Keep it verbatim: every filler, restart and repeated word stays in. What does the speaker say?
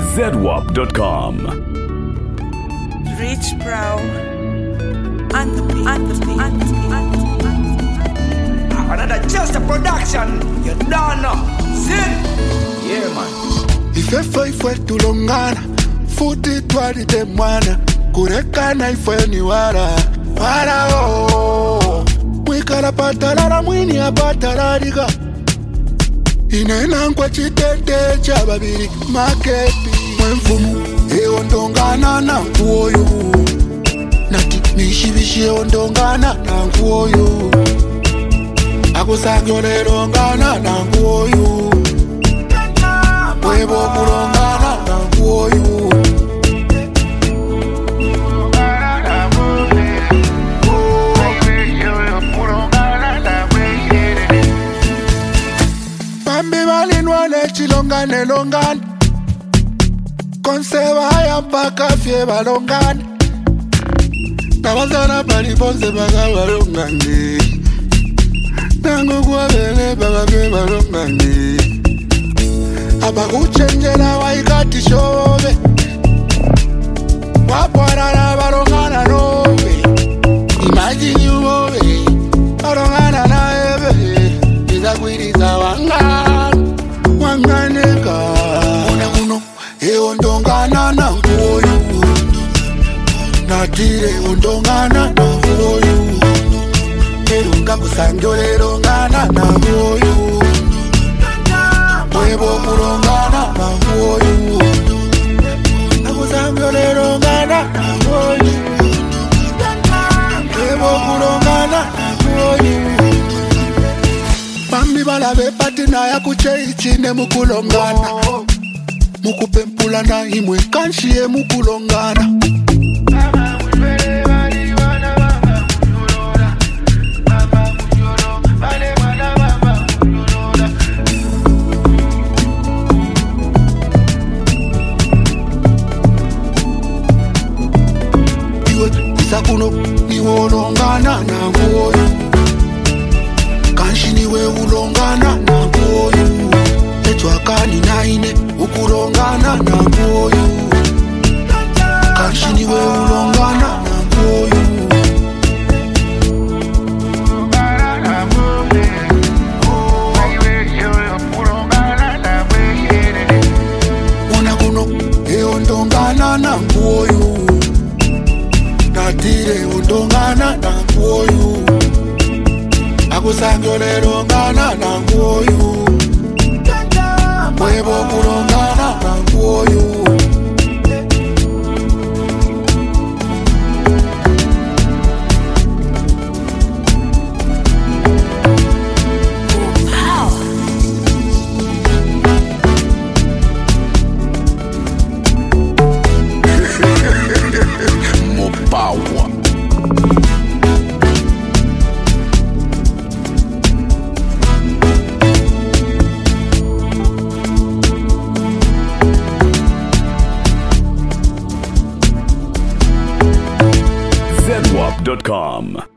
Z W A P dot com. Rich Brown and the beat, and the beat, and the beat, and the beat. Another just a production, you don't know. Sin, yeah man. Ifefe ifwe tulongana, futi twari de mwana, kurekana ifwe ni wara, wara oh. Mwikara patarara mwini ya patarariga, inena nkwa chitete cha babiri maketi. Mwenfumu, eo ndongana na nkuoyo, nati mishibishi eo ndongana na nkuoyo, akusagyo lero ngana na nkuoyo, webo kulongana na nkuoyo. Pambi balinwa lechilongane longane, konseba haya mpaka fye balongane, nabazana paliponse baka balongane, nangu kwa bele baka fye balongane. Abakuchenjela waikati shobe, wapwarara balongana nobe. Imagine you bobe, balongana na ebe, izakwiriza wangana, wanganeka. Una kuno, eo ndongana na nkuoyu, natire undongana na nkuoyu, erunga kusangyo lero ngana na nkuoyu, webo kulongana na nkuoyu, akusangyo lero ngana na nkuoyu, webo kulongana na nkuoyu. Bambi balabe patina ya kuche ichine mukulongana, mukupempulana imwe kanshie mukulongana. Iwe isakuno iwe ulongana na nkuoyu, kanshi niwe ulongana na nkuoyu, etwakani naine ukulongana na nkuoyu, kanshi niwe ulongana na nkuoyu. Ona kuno eo ndongana na nkuoyu, natire undongana na nkuoyu, akusangyo lero ngana na nkuoyu, webo kulongana na nkuoyu. Z W A P dot com.